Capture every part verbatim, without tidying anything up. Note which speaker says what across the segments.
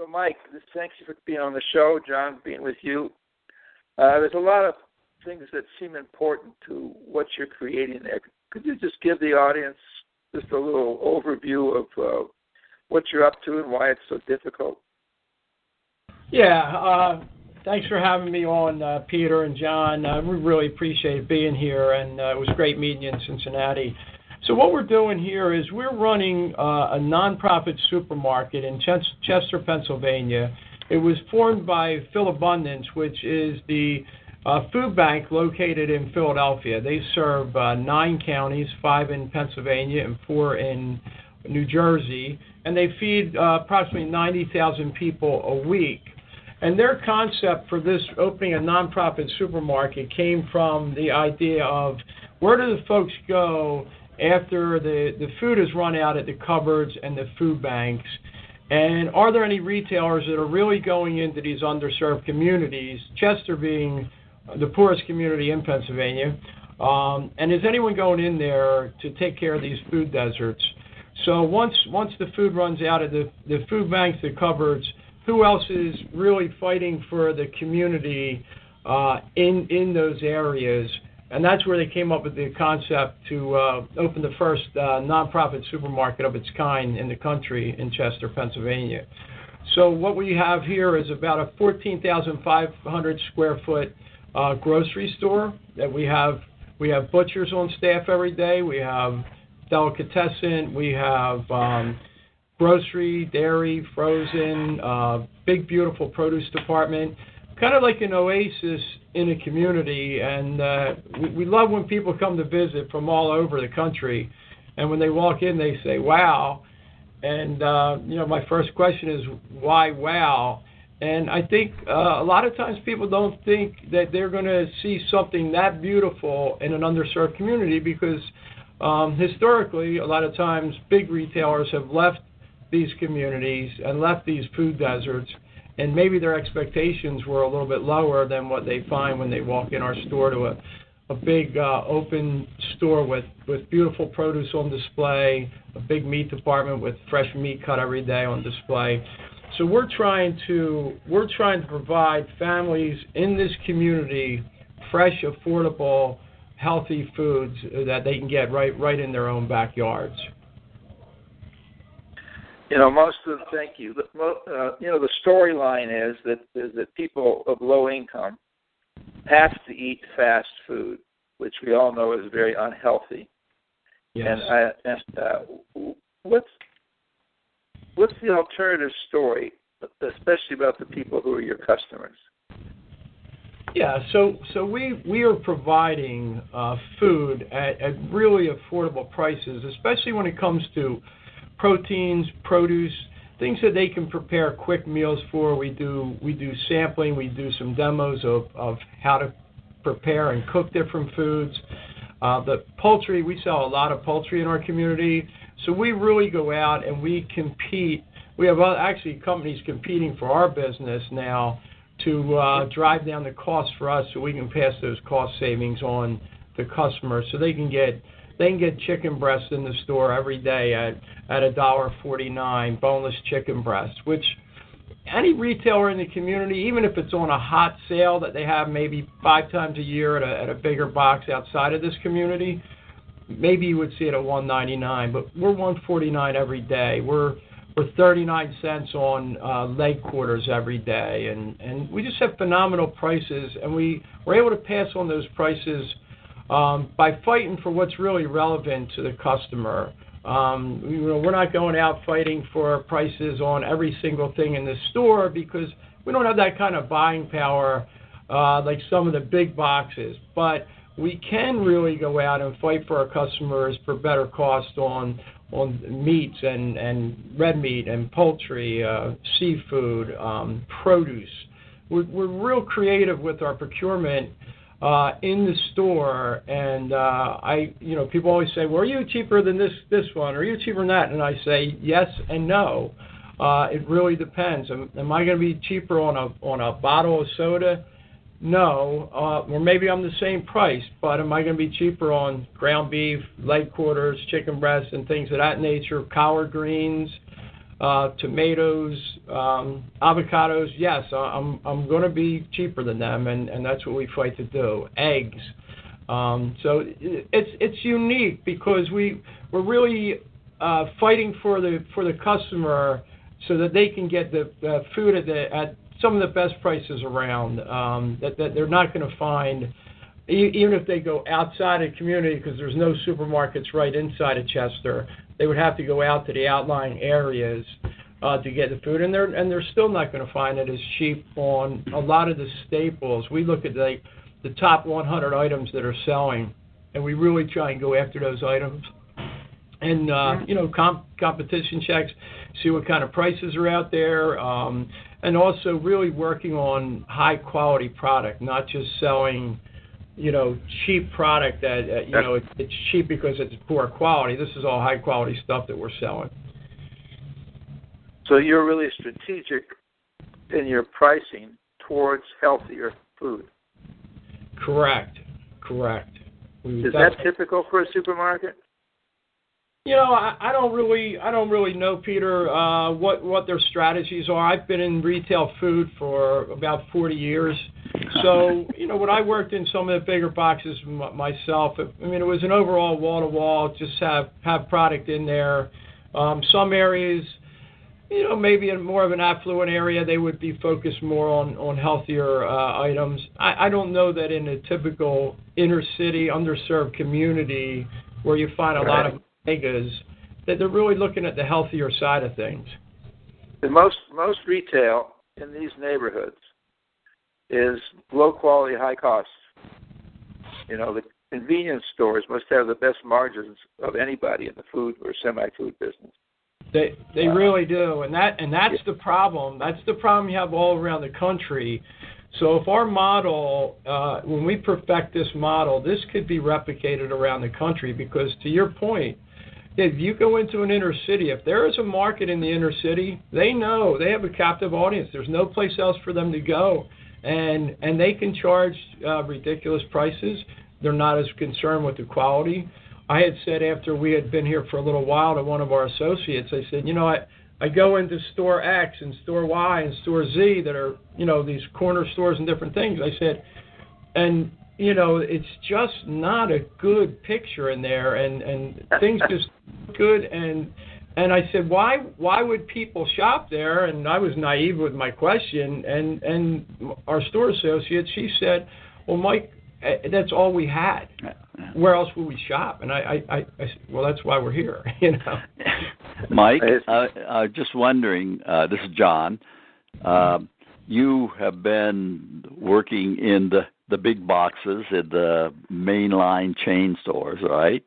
Speaker 1: So, Mike, thanks for being on the show. John, being with you. Uh, there's a lot of things that seem important to what you're creating there. Could you just give the audience just a little overview of uh, what you're up to and why it's so difficult?
Speaker 2: Yeah, uh, thanks for having me on, uh, Peter and John. Uh, we really appreciate being here, and uh, it was great meeting you in Cincinnati. So what we're doing here is we're running uh, a nonprofit supermarket in Ch- Chester, Pennsylvania. It was formed by Philabundance, which is the uh, food bank located in Philadelphia. They serve uh, nine counties, five in Pennsylvania and four in New Jersey, and they feed uh, approximately ninety thousand people a week. And their concept for this opening a nonprofit supermarket came from the idea of where do the folks go after the, the food is run out at the cupboards and the food banks, and are there any retailers that are really going into these underserved communities, Chester being the poorest community in Pennsylvania, um, and is anyone going in there to take care of these food deserts? So once once the food runs out of the, the food banks, the cupboards, who else is really fighting for the community uh, in in those areas? And that's where they came up with the concept to uh, open the first uh, nonprofit supermarket of its kind in the country in Chester, Pennsylvania. So what we have here is about a fourteen thousand five hundred square foot uh, grocery store that we have. We have butchers on staff every day. We have delicatessen. We have um, grocery, dairy, frozen, uh, big, beautiful produce department. Kind of like an oasis in a community, and uh, we, we love when people come to visit from all over the country, and when they walk in, they say, wow, and, uh, you know, my first question is, why wow? And I think uh, a lot of times people don't think that they're going to see something that beautiful in an underserved community because um, historically, a lot of times, big retailers have left these communities and left these food deserts, and maybe their expectations were a little bit lower than what they find when they walk in our store to a, a big uh, open store with, with beautiful produce on display, a big meat department with fresh meat cut every day on display. So we're trying to we're trying to provide families in this community fresh, affordable, healthy foods that they can get right right in their own backyards.
Speaker 1: You know, most of the, thank you. Uh, you know, the storyline is that is that people of low income have to eat fast food, which we all know is very unhealthy.
Speaker 2: Yes.
Speaker 1: And, I, and uh, what's what's the alternative story, especially about the people who are your customers?
Speaker 2: Yeah, so so we we are providing uh, food at, at really affordable prices, especially when it comes to proteins, produce, things that they can prepare quick meals for. We do we do sampling, we do some demos of, of how to prepare and cook different foods. Uh, the poultry, we sell a lot of poultry in our community, so we really go out and we compete. We have actually companies competing for our business now to uh, drive down the cost for us so we can pass those cost savings on to customers so they can get They can get chicken breast in the store every day at at a dollar forty-nine, boneless chicken breast, which any retailer in the community, even if it's on a hot sale that they have maybe five times a year at a, at a bigger box outside of this community, maybe you would see it at one ninety-nine, but we're one forty-nine every day. We're we're thirty-nine cents on uh, leg quarters every day, and, and we just have phenomenal prices, and we, we're able to pass on those prices Um, by fighting for what's really relevant to the customer. Um, you know, we're not going out fighting for prices on every single thing in the store because we don't have that kind of buying power uh, like some of the big boxes. But we can really go out and fight for our customers for better cost on on meats and, and red meat and poultry, uh, seafood, um, produce. We're, we're real creative with our procurement Uh, in the store, and uh, I, you know, people always say, "Well, are you cheaper than this this one? Are you cheaper than that?" And I say, yes and no. Uh, it really depends. Am, am I going to be cheaper on a on a bottle of soda? No. Uh, or maybe I'm the same price, but am I going to be cheaper on ground beef, leg quarters, chicken breasts, and things of that nature? Collard greens, uh, tomatoes, um, avocados. Yes, I'm I'm going to be cheaper than them, and, and that's what we fight to do. Eggs. Um, so it's it's unique because we we're really uh, fighting for the for the customer so that they can get the uh, food at the at some of the best prices around. Um, that that they're not going to find. Even if they go outside of the community, because there's no supermarkets right inside of Chester, they would have to go out to the outlying areas uh, to get the food, and they're and they're still not going to find it as cheap on a lot of the staples. We look at the the top one hundred items that are selling, and we really try and go after those items, and uh, you know, comp- competition checks, see what kind of prices are out there, um, and also really working on high quality product, not just selling, you know, cheap product that, uh, you know, it, it's cheap because it's poor quality. This is all high quality stuff that we're selling.
Speaker 1: So you're really strategic in your pricing towards healthier food.
Speaker 2: Correct. Correct. We,
Speaker 1: is that typical for a supermarket?
Speaker 2: You know, I, I don't really, I don't really know, Peter, uh, what what their strategies are. I've been in retail food for about forty years, so you know, when I worked in some of the bigger boxes m- myself, it, I mean, it was an overall wall to wall, just have have product in there. Um, some areas, you know, maybe in more of an affluent area, they would be focused more on on healthier uh, items. I, I don't know that in a typical inner city, underserved community where you find a
Speaker 1: right.
Speaker 2: lot of megas, that they're really looking at the healthier side of things.
Speaker 1: The most most retail in these neighborhoods is low quality, high cost. You know, the convenience stores must have the best margins of anybody in the food or semi-food business.
Speaker 2: They they
Speaker 1: uh,
Speaker 2: really do, and that and that's
Speaker 1: yeah.
Speaker 2: the problem. That's the problem you have all around the country. So if our model, uh, when we perfect this model, this could be replicated around the country because, to your point, if you go into an inner city, if there is a market in the inner city, they know they have a captive audience. There's no place else for them to go, and and they can charge uh, ridiculous prices. They're not as concerned with the quality. I had said after we had been here for a little while to one of our associates, I said, you know, I, I go into store X and store Y and store Z that are, you know, these corner stores and different things. I said, and, you know, it's just not a good picture in there, and, and things just good. And and I said, why why would people shop there? And I was naive with my question. And, and our store associate, she said, well, Mike, that's all we had. Where else would we shop? And I, I, I, I said, well, that's why we're here, you know.
Speaker 3: Mike, uh, uh, just wondering, uh, this is John. Uh, you have been working in the, the big boxes at the mainline chain stores, right?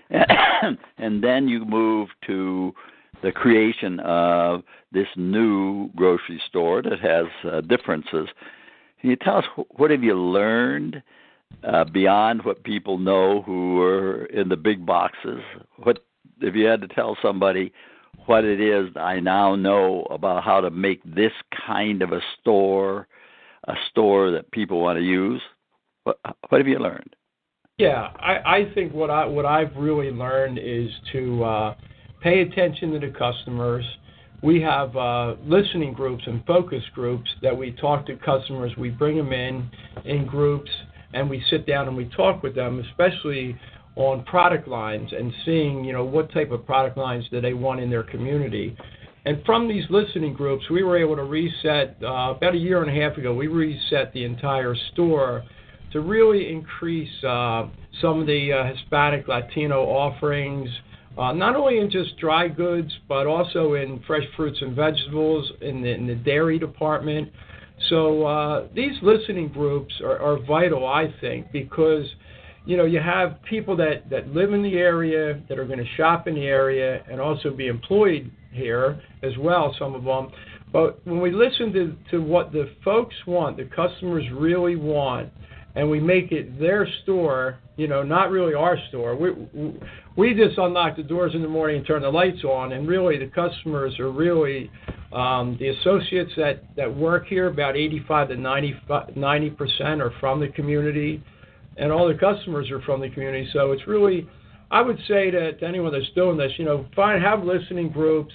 Speaker 3: And then you move to the creation of this new grocery store that has uh, differences. Can you tell us what have you learned uh, beyond what people know who are in the big boxes? What if you had to tell somebody what it is I now know about how to make this kind of a store, a store that people want to use? What, what have you learned?
Speaker 2: Yeah, I, I think what I what I've really learned is to uh, pay attention to the customers. We have uh, listening groups and focus groups that we talk to customers. We bring them in in groups, and we sit down and we talk with them, especially on product lines and seeing, you know, what type of product lines do they want in their community. And from these listening groups, we were able to reset, uh, about a year and a half ago, we reset the entire store to really increase uh, some of the uh, Hispanic, Latino offerings, uh, not only in just dry goods, but also in fresh fruits and vegetables, in the, in the dairy department. So uh, these listening groups are, are vital, I think, because, you know, you have people that, that live in the area, that are going to shop in the area, and also be employed here as well, some of them. But when we listen to, to what the folks want, the customers really want, and we make it their store, you know, not really our store. We we just unlock the doors in the morning and turn the lights on, and really the customers are really um, the associates that, that work here. About eighty-five to ninety percent are from the community, and all the customers are from the community. So it's really, I would say to, to anyone that's doing this, you know, find have listening groups,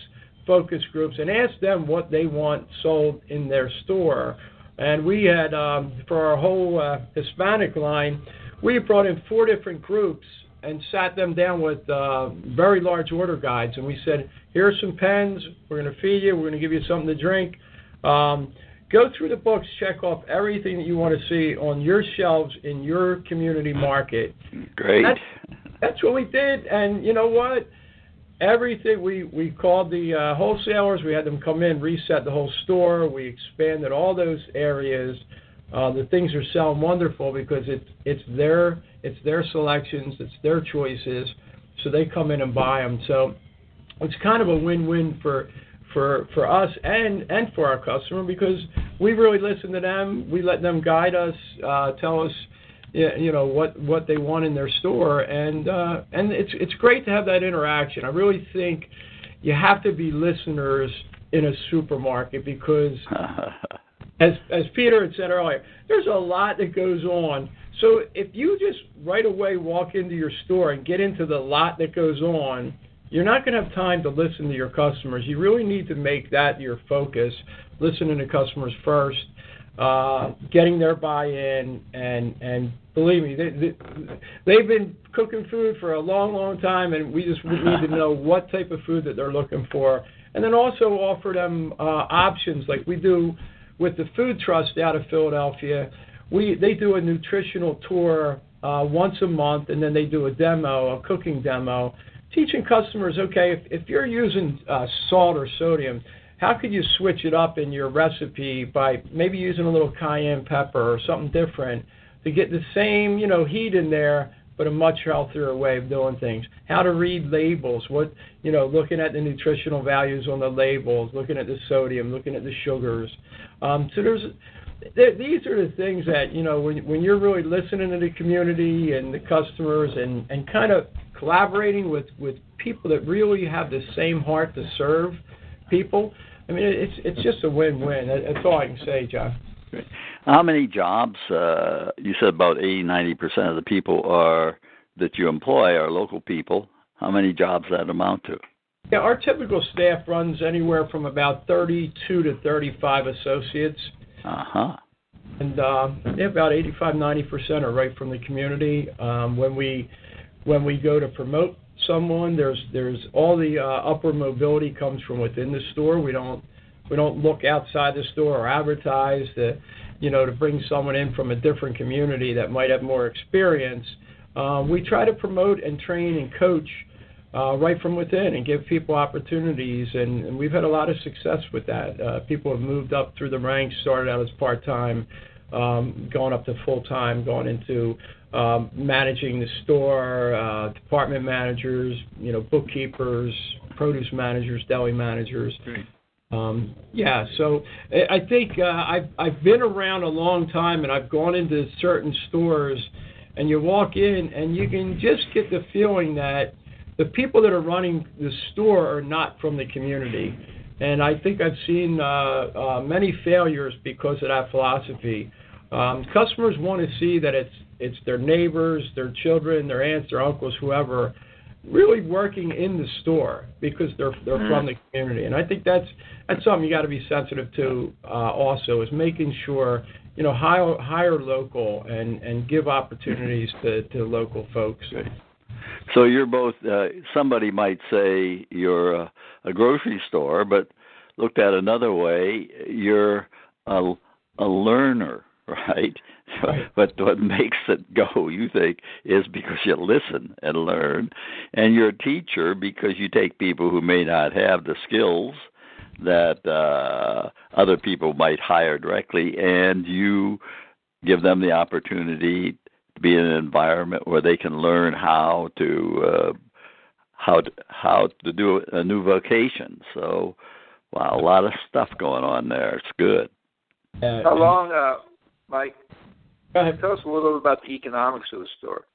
Speaker 2: focus groups and ask them what they want sold in their store. And we had, um, for our whole uh, Hispanic line, we brought in four different groups and sat them down with uh, very large order guides. And we said, here's some pens. We're going to feed you. We're going to give you something to drink. Um, go through the books, check off everything that you want to see on your shelves in your community market.
Speaker 3: Great.
Speaker 2: That's, that's what we did. And you know what? Everything, we, we called the uh, wholesalers. We had them come in, reset the whole store. We expanded all those areas. Uh, the things are selling wonderful because it's it's their it's their selections, it's their choices, so they come in and buy them. So it's kind of a win-win for for for us and and for our customer because we really listen to them. We let them guide us, uh, tell us, you know, what what they want in their store, and uh, and it's it's great to have that interaction. I really think you have to be listeners in a supermarket because. As as Peter had said earlier, there's a lot that goes on. So if you just right away walk into your store and get into the lot that goes on, you're not going to have time to listen to your customers. You really need to make that your focus, listening to customers first, uh, getting their buy-in, and and believe me, they, they, they've been cooking food for a long, long time, and we just need to know what type of food that they're looking for. And then also offer them uh, options like we do with the Food Trust out of Philadelphia. We they do a nutritional tour uh, once a month, and then they do a demo, a cooking demo, teaching customers, okay, if, if you're using uh, salt or sodium, how could you switch it up in your recipe by maybe using a little cayenne pepper or something different to get the same, you know, heat in there, but a much healthier way of doing things. How to read labels, what, you know, looking at the nutritional values on the labels, looking at the sodium, looking at the sugars. Um, so there's, there, these are the things that, you know, when when you're really listening to the community and the customers and, and kind of collaborating with, with people that really have the same heart to serve people, I mean, it's it's just a win-win. That's all I can say, John.
Speaker 3: How many jobs, uh, you said about eighty, ninety percent of the people are that you employ are local people. How many jobs that amount to?
Speaker 2: Yeah, our typical staff runs anywhere from about thirty-two to thirty-five associates.
Speaker 3: Uh-huh.
Speaker 2: And um, yeah, about eighty-five, ninety percent are right from the community. Um, when we when we go to promote someone, there's there's all the uh, upward mobility comes from within the store. We don't we don't look outside the store or advertise to, you know, to bring someone in from a different community that might have more experience. Uh, we try to promote and train and coach uh, right from within and give people opportunities, and, and we've had a lot of success with that. Uh, people have moved up through the ranks, started out as part-time, um, going up to full-time, going into um, managing the store, uh, department managers, you know, bookkeepers, produce managers, deli managers.
Speaker 3: Great.
Speaker 2: Um, yeah, so I think uh, I've I've been around a long time, and I've gone into certain stores, and you walk in, and you can just get the feeling that the people that are running the store are not from the community. And I think I've seen uh, uh, many failures because of that philosophy. Um, customers want to see that it's it's their neighbors, their children, their aunts, their uncles, whoever, really working in the store because they're they're mm-hmm. from the community. And I think that's that's something you got to be sensitive to uh, also, is making sure, you know, hire, hire local and, and give opportunities to, to local folks.
Speaker 3: Great. So you're both, uh, somebody might say you're a, a grocery store, but looked at another way, you're a, a learner, right?
Speaker 2: Right.
Speaker 3: But what makes it go, you think, is because you listen and learn. And you're a teacher because you take people who may not have the skills that uh, other people might hire directly, and you give them the opportunity to be in an environment where they can learn how to uh, how to, how to do a new vocation. So, wow, a lot of stuff going on there. It's good.
Speaker 1: Uh, how long, uh, Mike? Tell us a little about the economics of the store.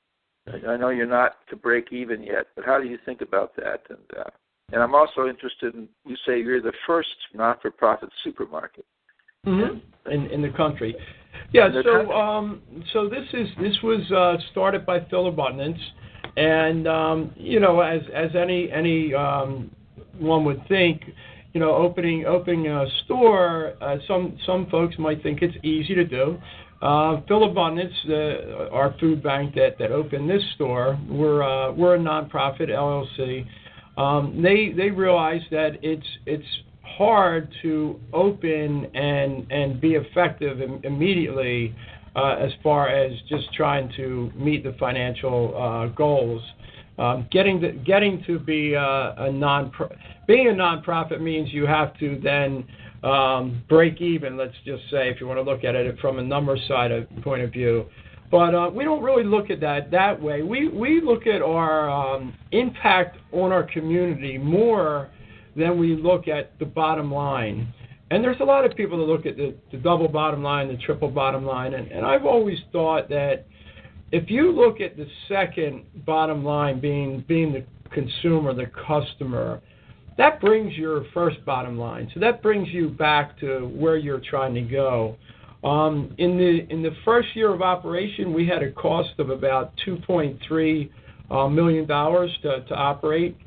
Speaker 1: I know you're not to break even yet, but how do you think about that? And uh, and I'm also interested in, you say you're the first not-for-profit supermarket
Speaker 2: mm-hmm. in in the country. Yeah. So country. um so this is this was uh, started by Phil Abundance, and um, you know, as as any any um, one would think, you know, opening opening a store, uh, some some folks might think it's easy to do. Uh, Phil Abundance, uh, our food bank that, that opened this store, we're uh, we're a nonprofit L L C. Um, they they realize that it's it's hard to open and and be effective im- immediately uh, as far as just trying to meet the financial uh, goals. Um, getting to, getting to be uh, a non being a nonprofit means you have to then um, break even. Let's just say, if you want to look at it from a number side of point of view, but uh, we don't really look at that that way. We we look at our um, impact on our community more than we look at the bottom line. And there's a lot of people that look at the, the double bottom line, the triple bottom line, and, and I've always thought that if you look at the second bottom line being being the consumer, the customer, that brings your first bottom line. So that brings you back to where you're trying to go. Um, in the in the first year of operation, we had a cost of about two point three uh, million dollars to, to operate.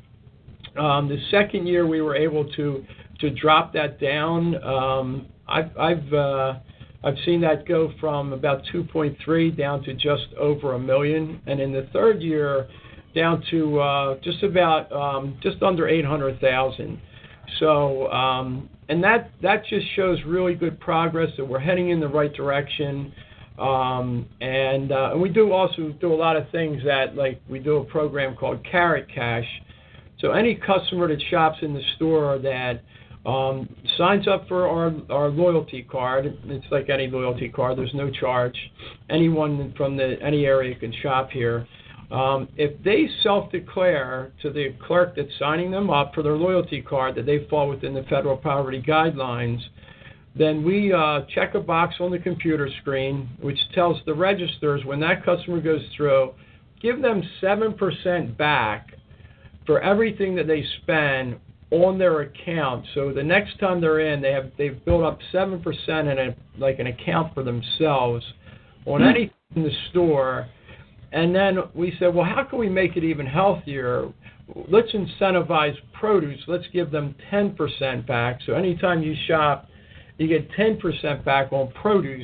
Speaker 2: Um, the second year, we were able to to drop that down. Um, I've I've uh, I've seen that go from about two point three down to just over a million, and in the third year, down to uh, just about um, just under eight hundred thousand. So, um, and that that just shows really good progress, that we're heading in the right direction. Um, and, uh, and we do also do a lot of things that, like, we do a program called Carrot Cash. So any customer that shops in the store that Um, signs up for our, our loyalty card. It's like any loyalty card. There's no charge. Anyone from the any area can shop here. Um, if they self-declare to the clerk that's signing them up for their loyalty card that they fall within the federal poverty guidelines, then we uh, check a box on the computer screen which tells the registers when that customer goes through, give them seven percent back for everything that they spend on their account. So the next time they're in, they have they've built up seven percent in a like an account for themselves on anything in the store. And then we said, well, how can we make it even healthier? Let's incentivize produce. Let's give them ten percent back. So anytime you shop, you get ten percent back on produce.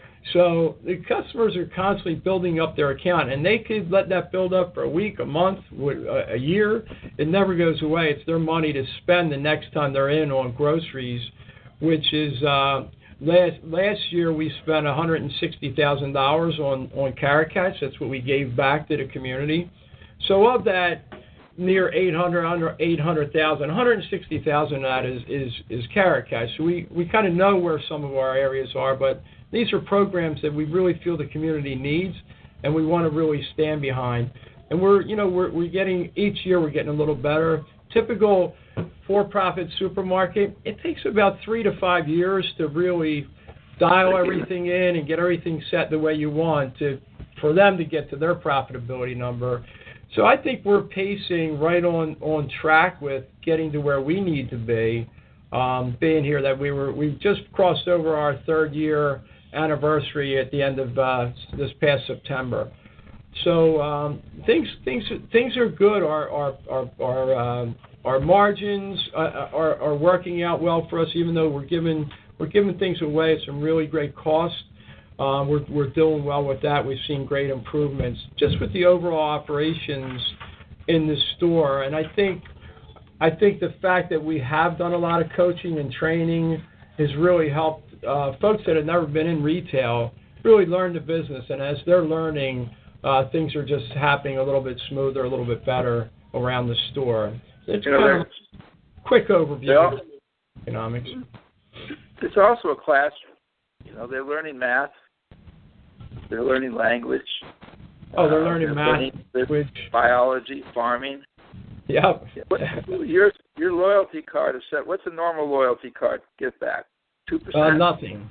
Speaker 2: So the customers are constantly building up their account, and they could let that build up for a week, a month, a year. It never goes away. It's their money to spend the next time they're in on groceries, which is uh, last last year we spent one hundred sixty thousand dollars on, on Carrot Cash. That's what we gave back to the community. So of that, near eight hundred, under eight hundred thousand, one hundred sixty thousand of that is, is, is Carrot Cash. So we, we kind of know where some of our areas are, but these are programs that we really feel the community needs, and we want to really stand behind. And we're, you know, we're we're getting each year we're getting a little better. Typical for-profit supermarket, it takes about three to five years to really dial everything in and get everything set the way you want to for them to get to their profitability number. So I think we're pacing right on, on track with getting to where we need to be. Um, being here that we were we've just crossed over our third year anniversary at the end of uh, this past September. So um, things things things are good. Our our our our, uh, our margins uh, are are working out well for us, even though we're giving we're giving things away at some really great cost. Um, we're we're doing well with that. We've seen great improvements just with the overall operations in the store, and I think. I think the fact that we have done a lot of coaching and training has really helped uh, folks that have never been in retail really learn the business. And as they're learning, uh, things are just happening a little bit smoother, a little bit better around the store. It's kind of a quick overview
Speaker 1: yeah.
Speaker 2: of economics.
Speaker 1: It's also a classroom. You know, they're learning math. They're learning language.
Speaker 2: Oh, they're learning
Speaker 1: uh, they're
Speaker 2: math,
Speaker 1: learning
Speaker 2: language,
Speaker 1: biology, farming.
Speaker 2: Yep.
Speaker 1: What, your your loyalty card is set. What's a normal loyalty card give back? Two percent.
Speaker 2: Uh, nothing.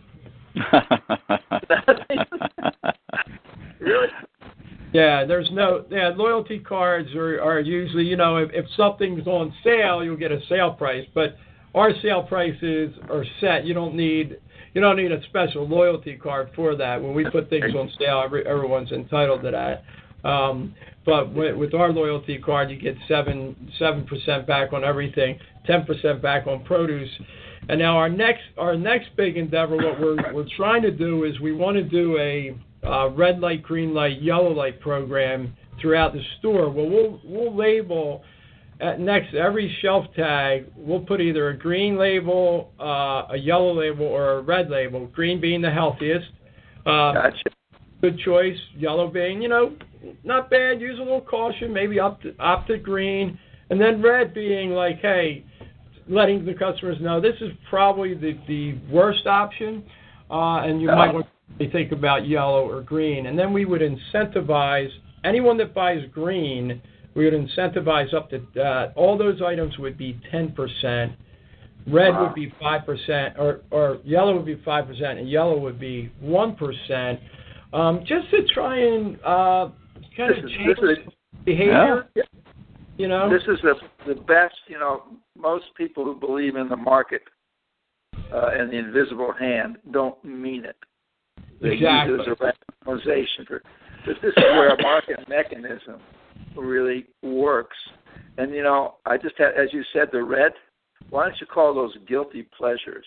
Speaker 1: Really?
Speaker 2: Yeah, there's no. Yeah, loyalty cards are, are usually, you know, if, if something's on sale, you'll get a sale price. But our sale prices are set. You don't need you don't need a special loyalty card for that. When we put things on sale, every, everyone's entitled to that. Um, but with, with our loyalty card, you get seven seven percent back on everything, ten percent back on produce. And now our next our next big endeavor, what we're we're trying to do is we want to do a uh, red light, green light, yellow light program throughout the store. Well, we'll we'll label at next to every shelf tag. We'll put either a green label, uh, a yellow label, or a red label. Green being the healthiest. Uh,
Speaker 1: gotcha.
Speaker 2: Good choice. Yellow being, you know, not bad. Use a little caution. Maybe up to, up to green. And then red being like, hey, letting the customers know this is probably the, the worst option, uh, and you uh, might want to think about yellow or green. And then we would incentivize anyone that buys green. We would incentivize up to uh, all those items would be ten percent. Red wow. would be five percent, or or yellow would be five percent, and yellow would be one percent. Um, just to try and uh, kind
Speaker 1: this
Speaker 2: of
Speaker 1: is,
Speaker 2: change
Speaker 1: this is,
Speaker 2: behavior.
Speaker 1: Yeah.
Speaker 2: You know,
Speaker 1: this is the the best. You know, most people who believe in the market uh, and the invisible hand don't mean it. They
Speaker 2: exactly.
Speaker 1: use it as a rationalization for. But this is where a market mechanism really works. And you know, I just had, as you said, the red. Why don't you call those guilty pleasures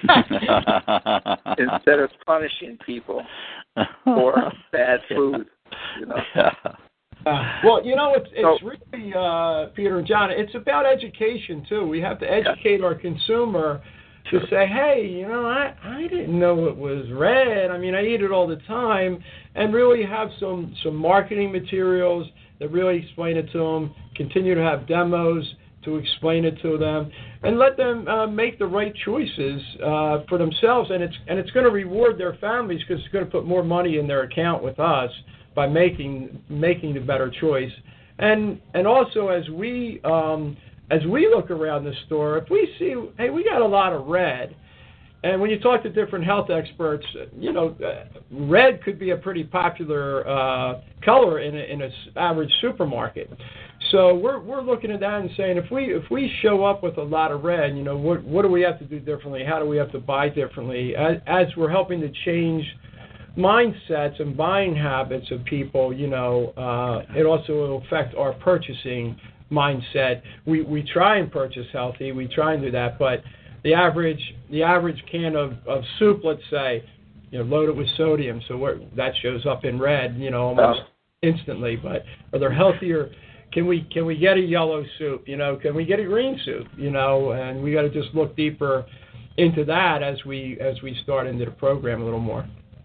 Speaker 1: instead of punishing people for bad food? You know.
Speaker 3: Yeah.
Speaker 2: Uh, well, you know, it's it's so, really, uh, Peter and John, it's about education, too. We have to educate our consumer to say, hey, you know, I, I didn't know it was red. I mean, I eat it all the time, and really have some, some marketing materials that really explain it to them, continue to have demos to explain it to them, and let them uh, make the right choices uh, for themselves. And it's and it's going to reward their families because it's going to put more money in their account with us by making making the better choice. And and also as we um, as we look around the store, if we see, hey, we got a lot of red, and when you talk to different health experts, you know, uh, red could be a pretty popular uh, color in a, in an average supermarket. So we're we're looking at that and saying, if we if we show up with a lot of red, you know, what what do we have to do differently? How do we have to buy differently? As, as we're helping to change mindsets and buying habits of people, you know, uh, it also will affect our purchasing mindset. We we try and purchase healthy. We try and do that, but the average the average can of, of soup, let's say, you know, loaded with sodium, so we're, that shows up in red, you know, almost instantly. But are there healthier? Can we can we get a yellow soup? You know, can we get a green soup? You know, and we got to just look deeper into that as we as we start into the program a little more.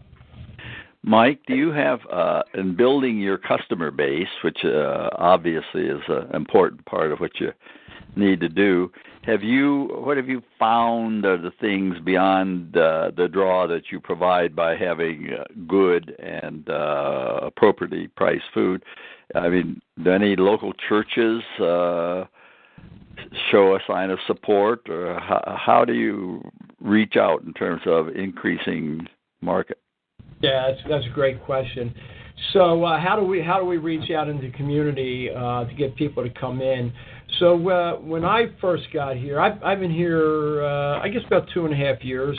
Speaker 3: Mike, do you have, uh, in building your customer base, which uh, obviously is an important part of what you need to do, have you, what have you found are the things beyond uh, the draw that you provide by having uh, good and uh, appropriately priced food? I mean, do any local churches uh, show a sign of support, or how, how do you reach out in terms of increasing market?
Speaker 2: Yeah, that's, that's a great question. So uh, how do we how do we reach out into the community uh, to get people to come in? So uh, when I first got here, I've, I've been here, uh, I guess, about two and a half years.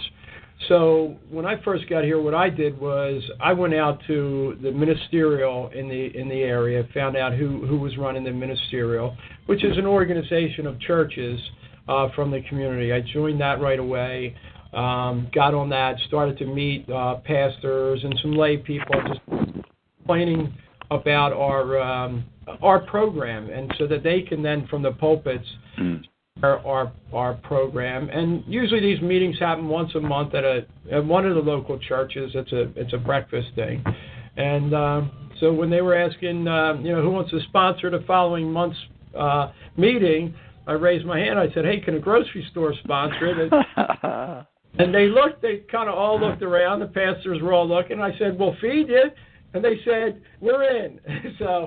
Speaker 2: So when I first got here, what I did was I went out to the ministerial in the in the area, found out who, who was running the ministerial, which is an organization of churches uh, from the community. I joined that right away. Um, got on that, started to meet uh, pastors and some lay people, just explaining about our um, our program, and so that they can then from the pulpits mm. our, our our program. And usually these meetings happen once a month at a at one of the local churches. It's a it's a breakfast thing, and uh, so when they were asking, uh, you know, who wants to sponsor the following month's uh, meeting, I raised my hand. I said, hey, can a grocery store sponsor it? And, And they looked, they kind of all looked around, the pastors were all looking. I said, we'll feed you. And they said, we're in. So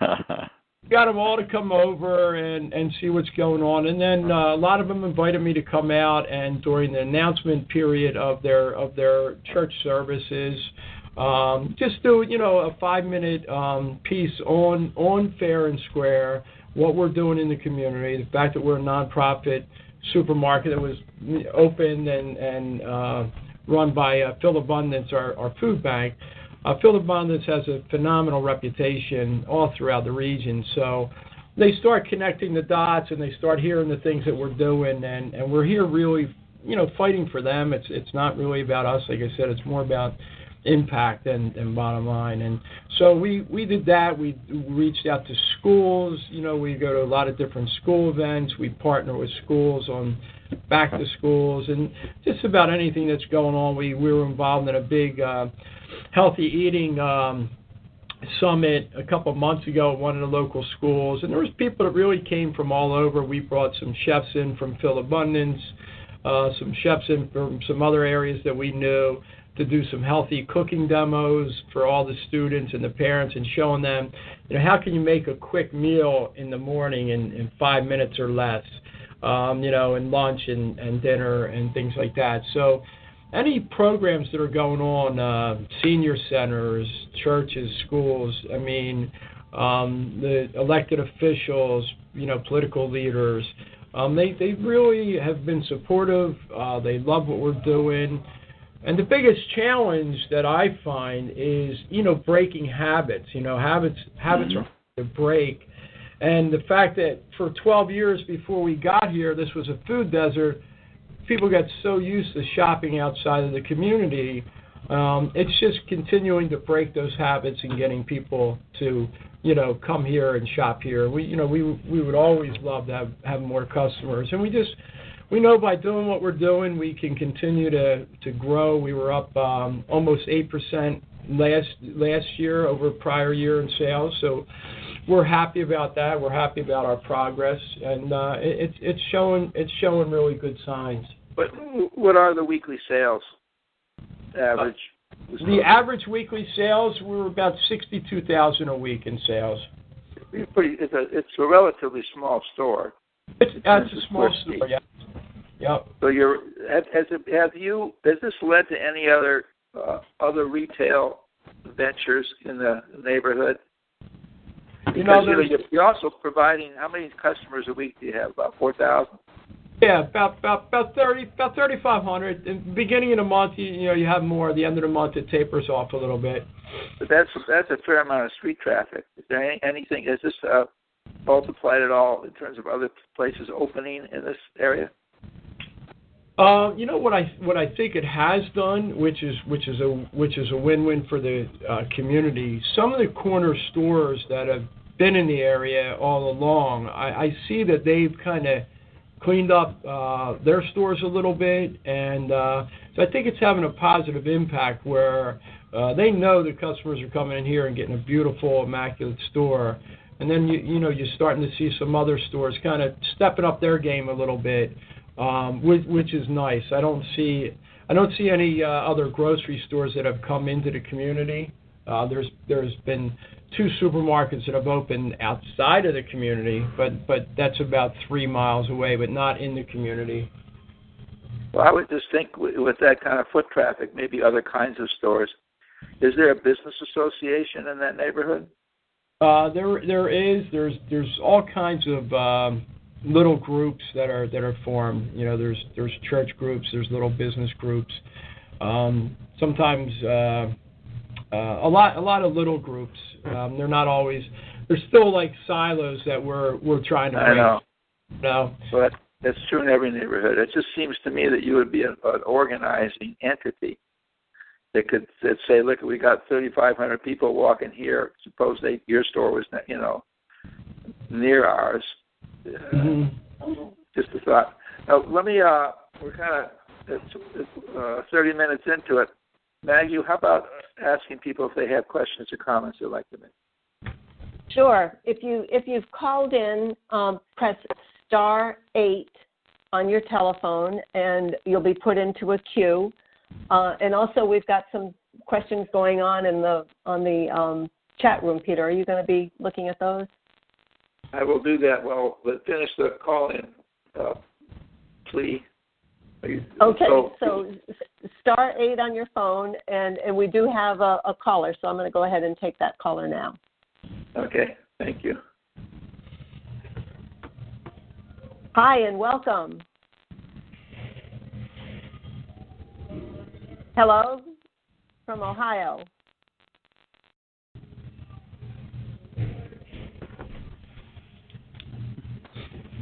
Speaker 2: got them all to come over and, and see what's going on. And then uh, a lot of them invited me to come out, and during the announcement period of their of their church services, um, just do, you know, a five-minute um, piece on, on Fair and Square, what we're doing in the community, the fact that we're a nonprofit supermarket that was opened and, and uh, run by uh, Phil Abundance, our, our food bank. uh, Philabundance has a phenomenal reputation all throughout the region. So they start connecting the dots and they start hearing the things that we're doing, and, and we're here really, you know, fighting for them. It's it's not really about us, like I said. It's more about impact and, and bottom line. And so we, we did that. We reached out to schools. You know, we go to a lot of different school events. We partner with schools on back to schools and just about anything that's going on. We, we were involved in a big uh, healthy eating um, summit a couple of months ago at one of the local schools. And there was people that really came from all over. We brought some chefs in from Philabundance, uh, some chefs in from some other areas that we knew, to do some healthy cooking demos for all the students and the parents, and showing them, you know, how can you make a quick meal in the morning in, in five minutes or less, um, you know, and lunch and, and dinner and things like that. So any programs that are going on, uh, senior centers, churches, schools, I mean, um, the elected officials, you know, political leaders, um, they, they really have been supportive. Uh, they love what we're doing. And the biggest challenge that I find is, you know, breaking habits. You know, habits habits mm-hmm. are hard to break. And the fact that for twelve years before we got here, this was a food desert, people got so used to shopping outside of the community. Um, it's just continuing to break those habits and getting people to, you know, come here and shop here. We, you know, we we would always love to have, have more customers. And we just... We know by doing what we're doing, we can continue to, to grow. We were up um, almost eight percent last last year over prior year in sales. So we're happy about that. We're happy about our progress, and uh, it, it's showing it's showing really good signs.
Speaker 1: But what are the weekly sales average?
Speaker 2: Uh, the average weekly sales, we were about sixty-two thousand a week in sales.
Speaker 1: It's, pretty, it's, a, it's a relatively small store.
Speaker 2: It's, uh, it's a small store, yeah. Yep.
Speaker 1: So you're has, has it, have you has this led to any other uh, other retail ventures in the neighborhood? Because
Speaker 2: you know,
Speaker 1: you know, you're, you're also providing, how many customers a week do you have? About four thousand.
Speaker 2: Yeah, about about about thirty about thirty five hundred. In the beginning of the month, you, you know, you have more. At the end of the month, it tapers off a little bit.
Speaker 1: But that's that's a fair amount of street traffic. Is there any, anything? Is this uh, multiplied at all in terms of other places opening in this area?
Speaker 2: Uh, you know what I what I think it has done, which is which is a which is a win-win for the uh, community. Some of the corner stores that have been in the area all along, I, I see that they've kind of cleaned up uh, their stores a little bit, and uh, so I think it's having a positive impact where uh, they know the customers are coming in here and getting a beautiful, immaculate store, and then you you know you're starting to see some other stores kind of stepping up their game a little bit. Um, which, which is nice. I don't see I don't see any uh, other grocery stores that have come into the community. Uh, there's there's been two supermarkets that have opened outside of the community, but, but that's about three miles away, but not in the community.
Speaker 1: Well, I would just think with, with that kind of foot traffic, maybe other kinds of stores. Is there a business association in that neighborhood?
Speaker 2: Uh, there there is. There's there's all kinds of um, little groups that are that are formed. You know, there's there's church groups, there's little business groups. Um, sometimes uh, uh, a lot a lot of little groups. Um, they're not always. There's still like silos that we're we're trying to break.
Speaker 1: I know.
Speaker 2: No.
Speaker 1: So that's that's true in every neighborhood. It just seems to me that you would be an, an organizing entity that could that say, look, we got thirty-five hundred people walking here. Suppose they your store was, you know, near ours. Mm-hmm. Uh, just a thought. Now, let me, uh, we're kind of it's, it's, uh, thirty minutes into it. Maggie, how about asking people if they have questions or comments they'd like to make?
Speaker 4: Sure. If, you, if you've called in, um, press star eight on your telephone, and you'll be put into a queue. Uh, and also, we've got some questions going on in the on the um, chat room. Peter, are you going to be looking at those?
Speaker 1: I will do that. Well, let's finish the call-in uh, plea. You,
Speaker 4: okay,
Speaker 1: so,
Speaker 4: so star eight on your phone, and, and we do have a, a caller, so I'm going to go ahead and take that caller now.
Speaker 1: Okay, thank you.
Speaker 4: Hi, and welcome. Hello, from Ohio.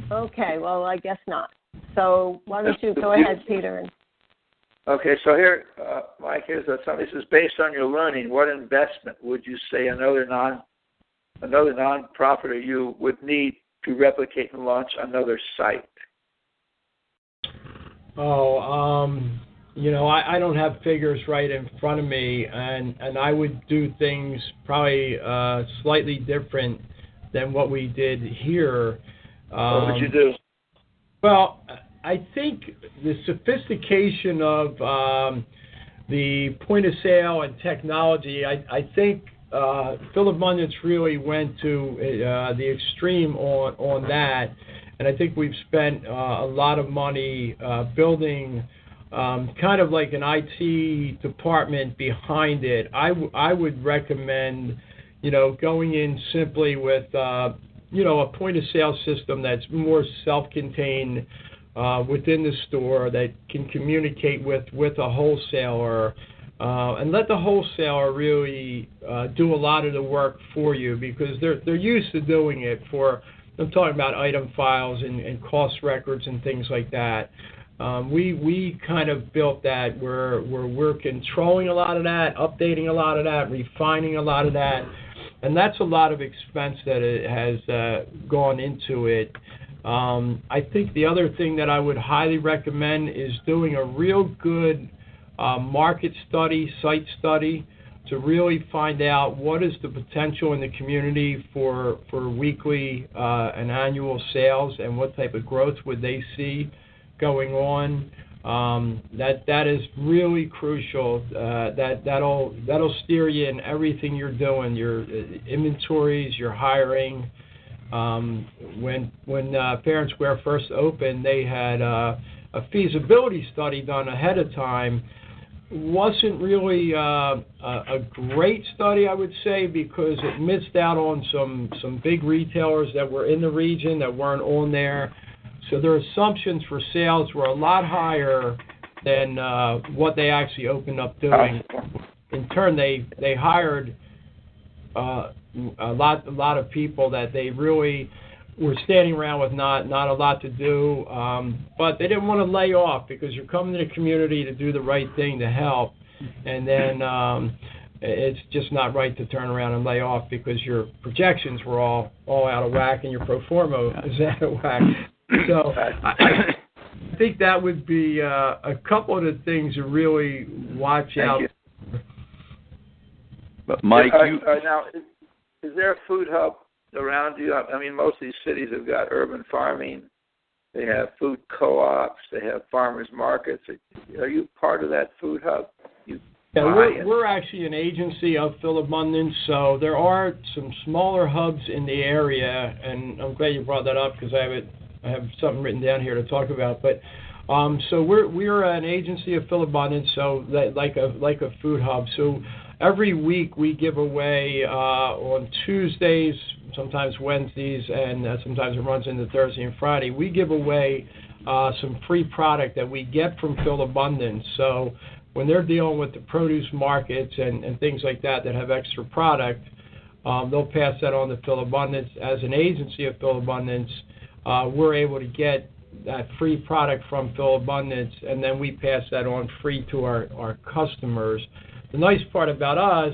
Speaker 4: Okay, well, I guess not. So why don't you go ahead, Peter? And...
Speaker 1: Okay, so here, uh, Mike, here's something. This is based on your learning. What investment would you say another non another nonprofit or you would need to replicate and launch another site?
Speaker 2: Oh, um, you know, I, I don't have figures right in front of me, and, and I would do things probably uh, slightly different than what we did here. Um,
Speaker 1: what would you do?
Speaker 2: Well, I think the sophistication of um, the point of sale and technology, I, I think uh, Philabundance really went to uh, the extreme on, on that. And I think we've spent uh, a lot of money uh, building um, kind of like an I T department behind it. I, w- I would recommend, you know, going in simply with, uh, you know, a point of sale system that's more self-contained uh, within the store that can communicate with, with a wholesaler uh, and let the wholesaler really uh, do a lot of the work for you because they're they're used to doing it for. I'm talking about item files and, and cost records and things like that. Um, we we kind of built that where, where we're controlling a lot of that, updating a lot of that, refining a lot of that, and that's a lot of expense that it has uh, gone into it. Um, I think the other thing that I would highly recommend is doing a real good uh, market study, site study, to really find out what is the potential in the community for for weekly uh, and annual sales and what type of growth would they see going on. Um, that that is really crucial. Uh, that that'll that'll steer you in everything you're doing. Your inventories, your hiring. Um, when when uh, Fair and Square first opened, they had uh, a feasibility study done ahead of time. Wasn't really uh, a, a great study, I would say, because it missed out on some, some big retailers that were in the region that weren't on there. So their assumptions for sales were a lot higher than uh, what they actually opened up doing. In turn, they they hired uh, a lot a lot of people that they really were standing around with not, not a lot to do, um, but they didn't want to lay off because you're coming to the community to do the right thing to help, and then um, it's just not right to turn around and lay off because your projections were all, all out of whack and your pro forma is out of whack. So I, I think that would be uh, a couple of the things to really watch
Speaker 1: Thank
Speaker 2: out.
Speaker 1: You.
Speaker 3: But Mike,
Speaker 1: uh,
Speaker 3: you...
Speaker 1: Uh, now, is, is there a food hub around you? I mean, most of these cities have got urban farming. They have food co-ops. They have farmers markets. Are you part of that food hub? You
Speaker 2: yeah, we're, we're actually an agency of Philabundance, so there are some smaller hubs in the area, and I'm glad you brought that up because I have it, I have something written down here to talk about. But um, so we're we're an agency of Philabundance, so that, like a like a food hub. So every week we give away uh, on Tuesdays, sometimes Wednesdays, and uh, sometimes it runs into Thursday and Friday. We give away uh, some free product that we get from Philabundance. So when they're dealing with the produce markets and, and things like that that have extra product, um, they'll pass that on to Philabundance. As an agency of Philabundance, uh, we're able to get that free product from Philabundance, and then we pass that on free to our, our customers. The nice part about us,